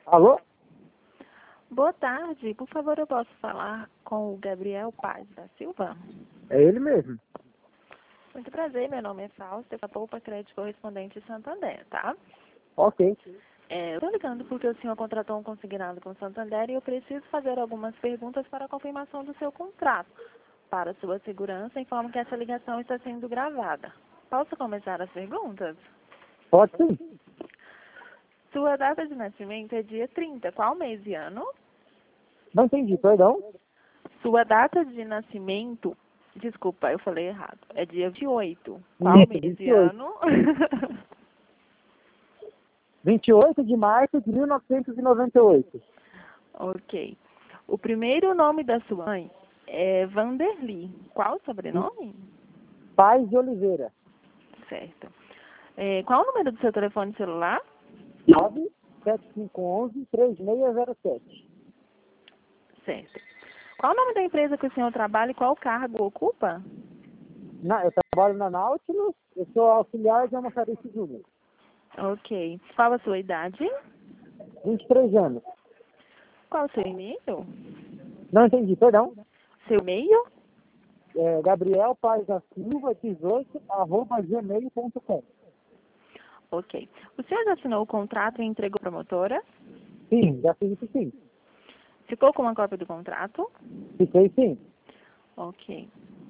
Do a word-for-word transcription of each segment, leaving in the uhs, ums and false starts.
Alô? Boa tarde, por favor, eu posso falar com o Gabriel Paz da Silva? É ele mesmo. Muito prazer, meu nome é Fausta, da Poupa Crédito Correspondente Santander, tá? Ok. É, eu estou ligando porque o senhor contratou um consignado com Santander e eu preciso fazer algumas perguntas para a confirmação do seu contrato. Para sua segurança, informo que essa ligação está sendo gravada. Posso começar as perguntas? Pode sim. Sua data de nascimento é dia trinta, qual mês e ano? Não entendi, perdão. Sua data de nascimento, desculpa, eu falei errado, é dia vinte e oito. Qual Isso, mês vinte e e oito. ano? vinte e oito de março de mil novecentos e noventa e oito. Ok. O primeiro nome da sua mãe é Vanderly. Qual o sobrenome? Paz de Oliveira. Certo. É, qual o número do seu telefone celular? nove sete cinco um um três seis zero sete. Certo. Qual o nome da empresa que o senhor trabalha e qual cargo ocupa? Na, eu trabalho na Nautilus, eu sou auxiliar de almoxarifes Júnior. Ok. Qual a sua idade? vinte e três anos. Qual o seu e-mail? Não entendi, perdão. Seu e-mail? É, Gabriel Paz da Silva, dezoito, arroba gmail ponto com. Ok. O senhor já assinou o contrato e entregou para a promotora? Sim, já fiz isso sim. Ficou com uma cópia do contrato? Fiquei sim. Ok.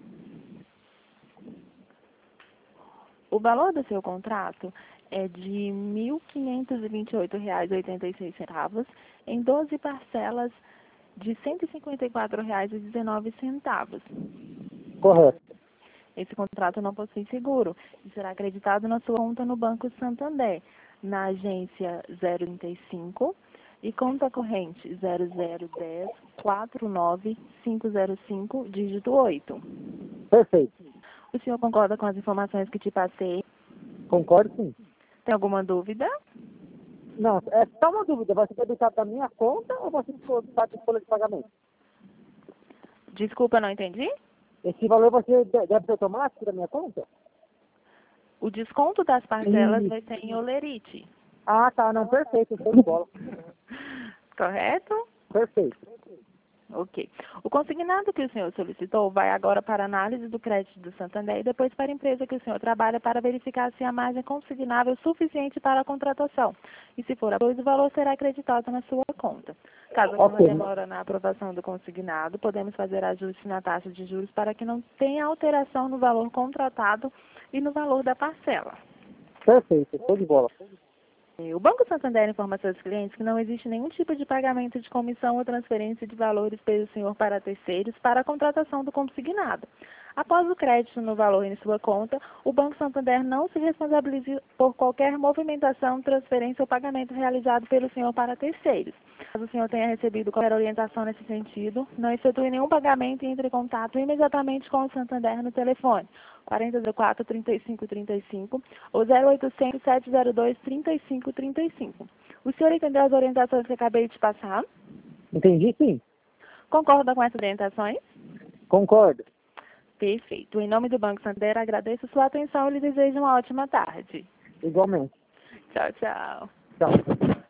O valor do seu contrato é de mil quinhentos e vinte e oito reais e oitenta e seis centavos em doze parcelas de cento e cinquenta e quatro reais e dezenove centavos. Correto. Esse contrato não possui seguro e será acreditado na sua conta no Banco Santander, na agência zero trinta e cinco e conta corrente zero zero um zero quatro nove cinco zero cinco, dígito oito. Perfeito. O senhor concorda com as informações que te passei? Concordo sim. Tem alguma dúvida? Não, é só uma dúvida. Vai ser debitado da minha conta ou vai ser debitado de folha de pagamento? Desculpa, não entendi? Esse valor vai ser de- débito automático da minha conta? O desconto das parcelas vai Isso. ser em olerite. Ah, tá. Não, perfeito. Show de bola. Correto? Perfeito. Ok. O consignado que o senhor solicitou vai agora para a análise do crédito do Santander e depois para a empresa que o senhor trabalha para verificar se a margem é consignável suficiente para a contratação. E se for após, o valor será acreditado na sua conta. Caso ocorra Ok. demora na aprovação do consignado, podemos fazer ajuste na taxa de juros para que não tenha alteração no valor contratado e no valor da parcela. Perfeito. Show de bola. O Banco Santander informa a seus clientes que não existe nenhum tipo de pagamento de comissão ou transferência de valores pelo senhor para terceiros para a contratação do consignado. Após o crédito no valor em sua conta, o Banco Santander não se responsabiliza por qualquer movimentação, transferência ou pagamento realizado pelo senhor para terceiros. Caso o senhor tenha recebido qualquer orientação nesse sentido, não efetue nenhum pagamento e entre em contato imediatamente com o Santander no telefone quarenta zero quatro, trinta e cinco trinta e cinco ou zero oitocentos, sete zero dois, trinta e cinco trinta e cinco. O senhor entendeu as orientações que acabei de passar? Entendi sim. Concorda com essas orientações? Concordo. Perfeito. Em nome do Banco Santander, agradeço sua atenção e lhe desejo uma ótima tarde. Igualmente. Tchau, tchau. Tchau.